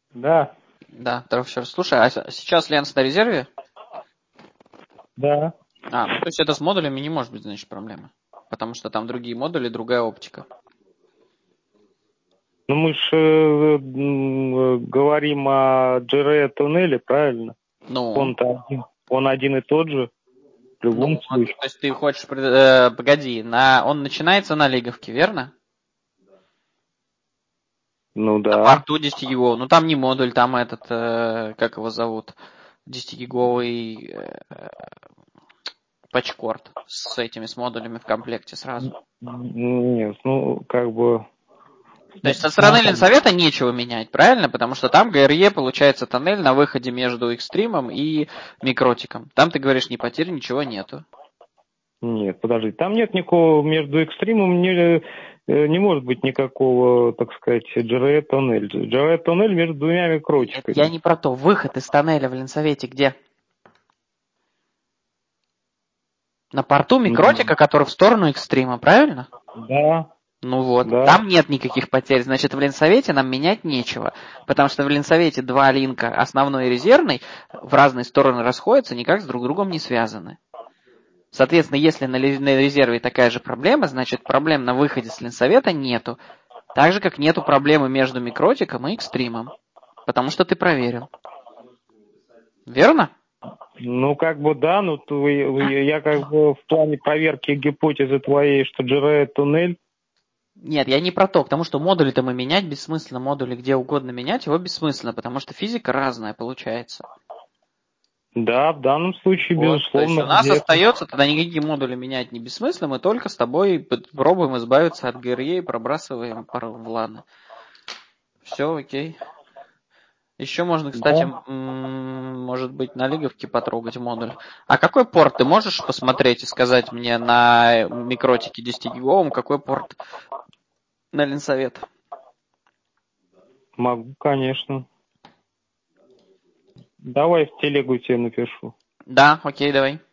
Да, Да, здорово еще раз. Слушай, а сейчас Ленс на резерве? да. Ну то есть это с модулями не может быть, значит, проблемы. Потому что там другие модули, другая оптика. Ну мы же говорим о JRE туннеле, правильно? Ну, Он-то один. Он один и тот же в любом то случае. есть ты хочешь, погоди, он начинается на лиговке, верно? Ну На да. порту 10 ну там не модуль, там этот, как его зовут, 10-гиговый патчкорд с этими, с модулями в комплекте сразу. Нет, ну как бы... То есть со стороны Ленсовета нечего менять, правильно? Потому что там GRE получается тоннель на выходе между экстримом и микротиком. Там ты говоришь, ни потерь, ничего нету. Нет, подожди, там нет никакого между экстримом, не может быть никакого, так сказать, JRE тоннель. JRE тоннель между двумя Нет, я микротиками. не про то. Выход из тоннеля в Ленсовете где? На порту микротика, который в сторону экстрима, правильно? Да, Ну вот, да. там нет никаких потерь, значит, в Ленсовете нам менять нечего, потому что в Ленсовете два линка, основной и резервный, в разные стороны расходятся, никак с друг другом не связаны. Соответственно, если на резерве такая же проблема, значит, проблем на выходе с Ленсовета нету. Так же, как нету проблемы между микротиком и экстримом, потому что ты проверил. Верно? Ну, как бы да, но я как бы в плане проверки гипотезы твоей, что JRE туннель. Нет, я не про то, потому что модули-то мы менять бессмысленно, модули где угодно менять, его бессмысленно, потому что физика разная получается. Да, в данном случае, Вот, то есть безусловно, у нас где остается тогда никакие модули менять не бессмысленно, мы только с тобой пробуем избавиться от ГРЕ и пробрасываем пару в ланы. Все, окей. Еще можно, кстати, да. может быть, на лиговке потрогать модуль. А какой порт ты можешь посмотреть и сказать мне на микротике 10-гиговом, какой порт на Ленсовет? Могу, конечно. Давай в телегу тебе напишу. Да, окей, давай.